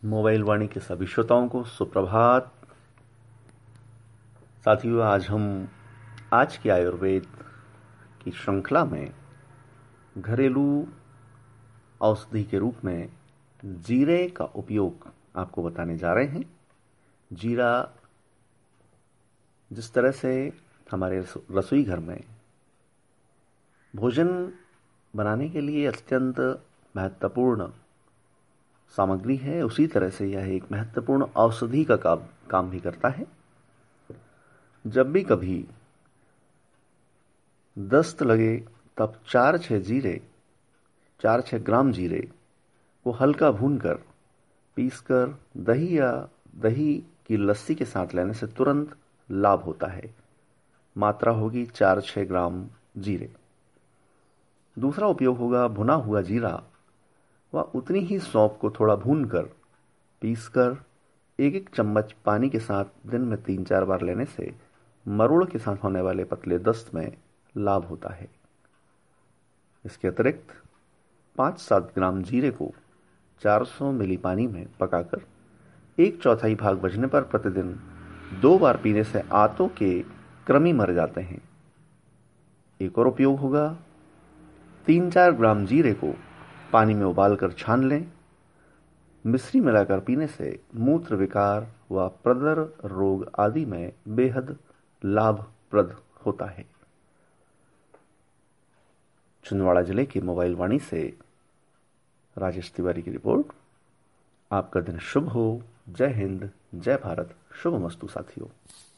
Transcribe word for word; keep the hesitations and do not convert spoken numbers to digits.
Mobile वाणी के सभी श्रोताओं को सुप्रभात। साथियों, आज हम आज की आयुर्वेद की श्रृंखला में घरेलू औषधि के रूप में जीरे का उपयोग आपको बताने जा रहे हैं। जीरा जिस तरह से हमारे रसोई घर में भोजन बनाने के लिए अत्यंत महत्वपूर्ण सामग्री है, उसी तरह से यह एक महत्वपूर्ण औषधि का काम काम भी करता है। जब भी कभी दस्त लगे तब चार छः जीरे चार छः ग्राम जीरे को हल्का भूनकर पीसकर दही या दही की लस्सी के साथ लेने से तुरंत लाभ होता है। मात्रा होगी चार छः ग्राम जीरे। दूसरा उपयोग होगा भुना हुआ जीरा व उतनी ही सौंफ को थोड़ा भूनकर पीसकर एक एक चम्मच पानी के साथ दिन में तीन चार बार लेने से मरोड़ के साथ होने वाले पतले दस्त में लाभ होता है। इसके अतिरिक्त पाँच सात ग्राम जीरे को चार सौ मिली पानी में पकाकर एक चौथाई भाग बचने पर प्रतिदिन दो बार पीने से आंतों के कृमि मर जाते हैं। एक और उपयोग होगा, तीन चार ग्राम जीरे को पानी में उबालकर छान लें। मिश्री मिलाकर पीने से मूत्र विकार व प्रदर रोग आदि में बेहद लाभप्रद होता है। छिंदवाड़ा जिले की मोबाइल वाणी से राजेश तिवारी की रिपोर्ट। आपका दिन शुभ हो। जय हिंद, जय भारत, शुभमस्तु साथियों।